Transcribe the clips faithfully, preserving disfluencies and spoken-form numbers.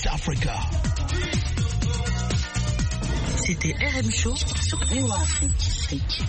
Africa. C'était R M Show sur V O A Afrique.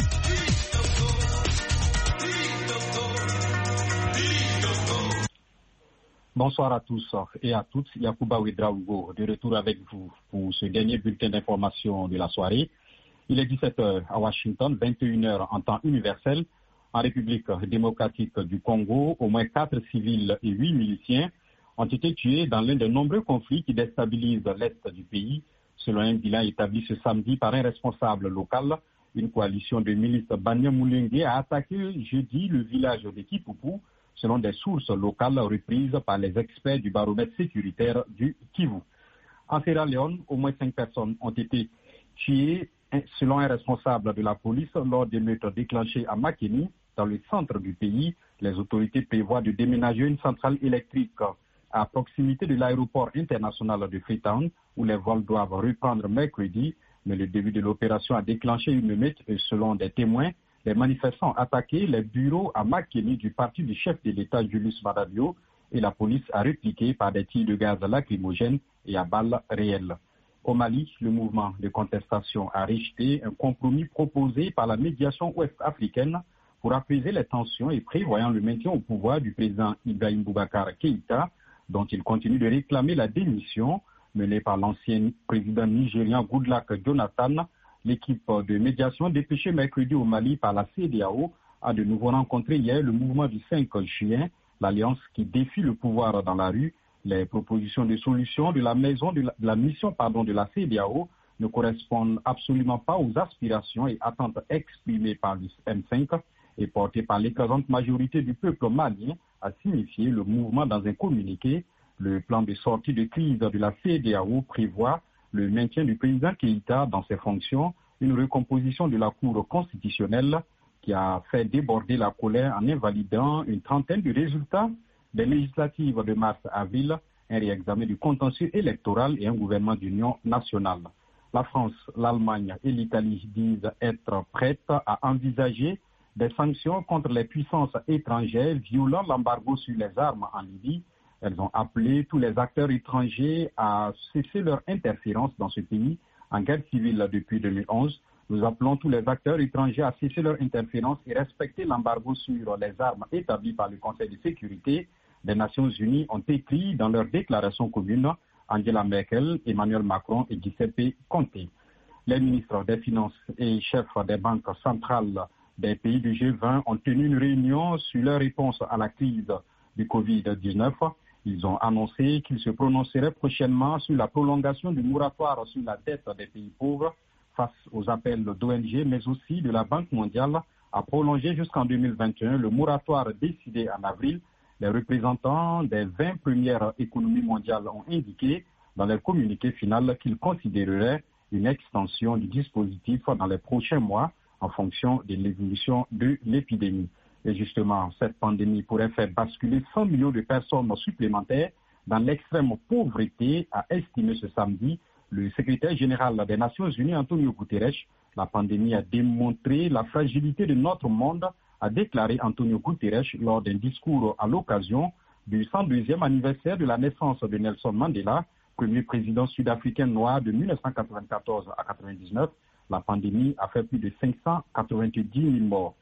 Bonsoir à tous et à toutes. Yacouba Ouedraogo de retour avec vous pour ce dernier bulletin d'information de la soirée. Il est dix-sept heures à Washington, vingt et une heures en temps universel. En République démocratique du Congo, au moins quatre civils et huit miliciens ont été tués dans l'un des nombreux conflits qui déstabilisent l'Est du pays. Selon un bilan établi ce samedi par un responsable local, une coalition de milices Banyamulenge a attaqué jeudi le village de Kipupu, selon des sources locales reprises par les experts du baromètre sécuritaire du Kivu. En Sierra Leone, au moins cinq personnes ont été tuées, selon un responsable de la police, lors des meurtres déclenchés à Makeni, dans le centre du pays. Les autorités prévoient de déménager une centrale électrique à proximité de l'aéroport international de Freetown, où les vols doivent reprendre mercredi, mais le début de l'opération a déclenché une meute et selon des témoins, les manifestants ont attaqué les bureaux à Makeni du parti du chef de l'État Julius Maada Bio et la police a répliqué par des tirs de gaz lacrymogènes et à balles réelles. Au Mali, le mouvement de contestation a rejeté un compromis proposé par la médiation ouest-africaine pour apaiser les tensions et prévoyant le maintien au pouvoir du président Ibrahim Boubacar Keïta, dont il continue de réclamer la démission menée par l'ancien président nigérian Goodluck Jonathan. L'équipe de médiation dépêchée mercredi au Mali par la C E D E A O a de nouveau rencontré hier le mouvement du cinq juin, l'alliance qui défie le pouvoir dans la rue. Les propositions de solution de la maison de la, de la mission pardon, de la C E D E A O ne correspondent absolument pas aux aspirations et attentes exprimées par le M cinq et portées par l'écrasante majorité du peuple malien, a signifié le mouvement dans un communiqué. Le plan de sortie de crise de la C E D E A O prévoit le maintien du président Keïta dans ses fonctions, une recomposition de la Cour constitutionnelle qui a fait déborder la colère en invalidant une trentaine de résultats des législatives de mars-avril, un réexamen du contentieux électoral et un gouvernement d'union nationale. La France, l'Allemagne et l'Italie disent être prêtes à envisager des sanctions contre les puissances étrangères violant l'embargo sur les armes en Libye. Elles ont appelé tous les acteurs étrangers à cesser leur interférence dans ce pays en guerre civile depuis deux mille onze. Nous appelons tous les acteurs étrangers à cesser leur interférence et respecter l'embargo sur les armes établi par le Conseil de sécurité des Nations Unies, ont écrit dans leur déclaration commune Angela Merkel, Emmanuel Macron et Giuseppe Conte. Les ministres des Finances et chefs des banques centrales des pays du G vingt ont tenu une réunion sur leur réponse à la crise du covid dix-neuf. Ils ont annoncé qu'ils se prononceraient prochainement sur la prolongation du moratoire sur la dette des pays pauvres face aux appels d'O N G, mais aussi de la Banque mondiale à prolonger jusqu'en deux mille vingt et un le moratoire décidé en avril. Les représentants des vingt premières économies mondiales ont indiqué dans leur communiqué final qu'ils considéreraient une extension du dispositif dans les prochains mois en fonction de l'évolution de l'épidémie. Et justement, cette pandémie pourrait faire basculer cent millions de personnes supplémentaires dans l'extrême pauvreté, a estimé ce samedi le secrétaire général des Nations Unies, Antonio Guterres. La pandémie a démontré la fragilité de notre monde, a déclaré Antonio Guterres lors d'un discours à l'occasion du cent deuxième anniversaire de la naissance de Nelson Mandela, premier président sud-africain noir de mille neuf cent quatre-vingt-quatorze à quatre-vingt-dix-neuf. La pandémie a fait plus de cinq cent quatre-vingt-dix mille morts.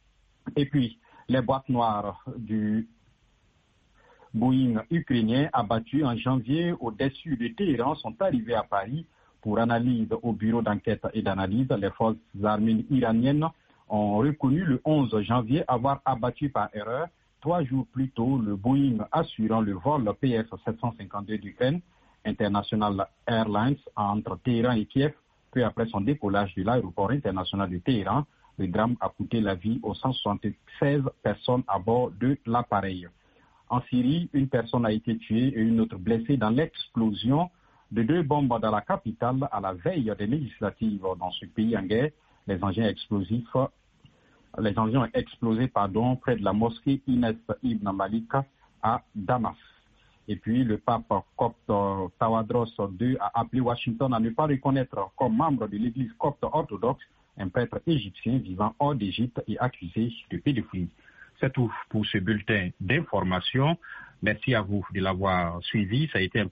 Et puis, les boîtes noires du Boeing ukrainien abattues en janvier au-dessus de Téhéran sont arrivées à Paris pour analyse au bureau d'enquête et d'analyse. Les forces armées iraniennes ont reconnu le onze janvier avoir abattu par erreur, trois jours plus tôt, le Boeing assurant le vol P S sept cent cinquante-deux d'Ukraine, International Airlines, entre Téhéran et Kiev, peu après son décollage de l'aéroport international de Téhéran. Le drame a coûté la vie aux cent soixante-seize personnes à bord de l'appareil. En Syrie, une personne a été tuée et une autre blessée dans l'explosion de deux bombes dans la capitale à la veille des législatives dans ce pays en guerre. Les engins explosifs, les engins ont explosé pardon, près de la mosquée Inès Ibn Malika à Damas. Et puis le pape copte Tawadros deux a appelé Washington à ne pas reconnaître comme membre de l'église copte orthodoxe un prêtre égyptien vivant hors d'Égypte et accusé de pédophilie. C'est tout pour ce bulletin d'information. Merci à vous de l'avoir suivi. Ça a été un